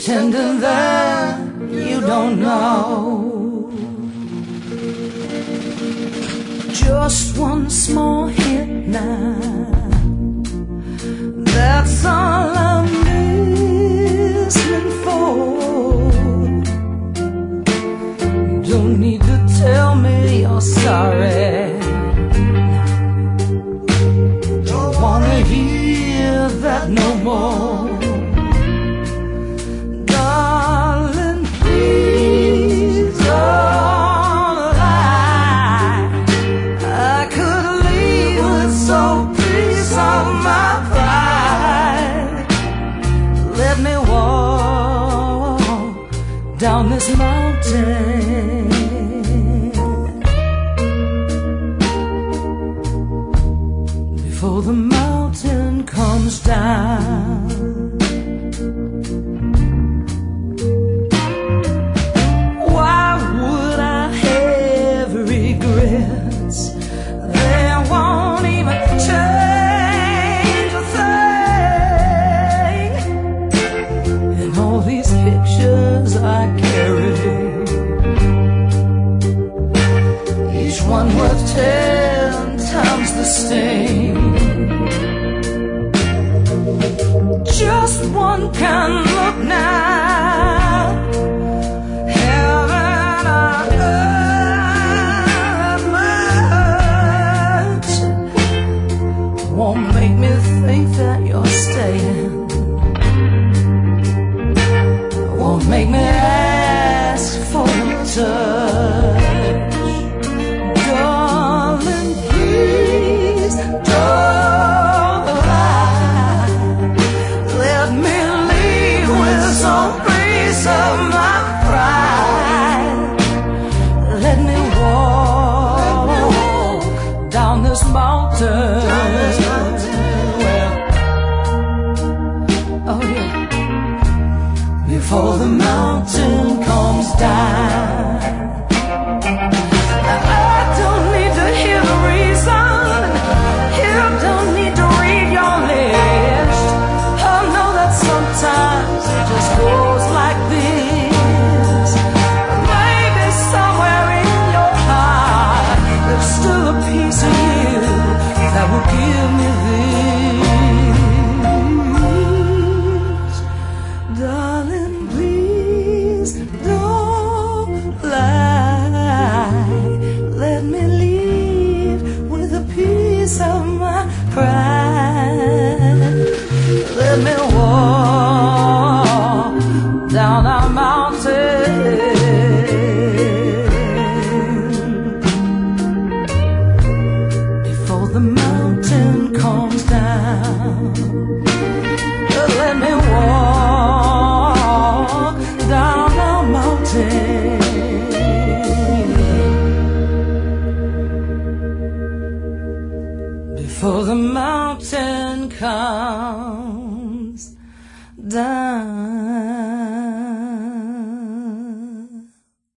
pretending that you don't know. Just one small hit now, that's all I'm listening for. Don't need to tell me you're sorry. Don't wanna hear that no more. Darling, please don't lie. I could leave with some peace on my pride. Let me walk down this mountain before the mountain comes down. Why would I have regrets? They won't even change a thing. And all these pictures I carry, each one worth 10 times the sting. Just one can look now, haven't I earned much? Won't make me think that you're staying, won't make me ask for your touch. Darling, please don't lie. Let me leave with some piece of my pride. Let me walk down this mountain. Well, oh yeah, before the mountain comes down. I don't need to hear the reason. You don't need to read your list. I know that sometimes it just goes like this. Maybe somewhere in your heart there's still a piece of you that will give me this. Darling, please don't lie. Let me leave with a piece of my pride. Let me walk down our mountain before the mountain comes down. Let me walk down our mountain before the mountain comes down.